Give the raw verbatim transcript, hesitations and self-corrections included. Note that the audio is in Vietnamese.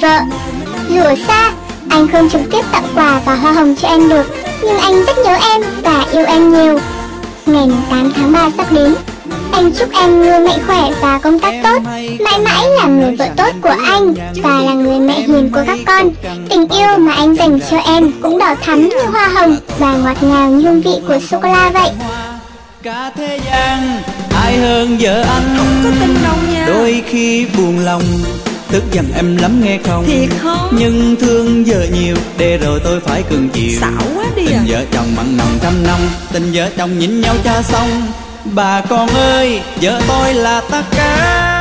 vợ. Dù ở xa, anh không trực tiếp tặng quà và hoa hồng cho em được, nhưng anh rất nhớ em và yêu em nhiều. Ngày tám tháng ba sắp đến, anh chúc em luôn mạnh khỏe và công tác tốt, mãi mãi là người vợ tốt của anh và là người mẹ hiền của các con. Tình yêu mà anh dành cho em cũng đỏ thắm như hoa hồng và ngọt ngào như hương vị của sô cô la vậy. Cả thế gian ai hơn vợ anh, không có tin đâu nha. Đôi khi buồn lòng tức giận em lắm nghe không? Thiệt không? Nhưng thương vợ nhiều để rồi tôi phải cưng chiều. Xạo quá đi à. Tình vợ chồng mặn nồng trăm năm, tình vợ chồng nhìn nhau cha xong. Bà con ơi, vợ tôi là tất cả.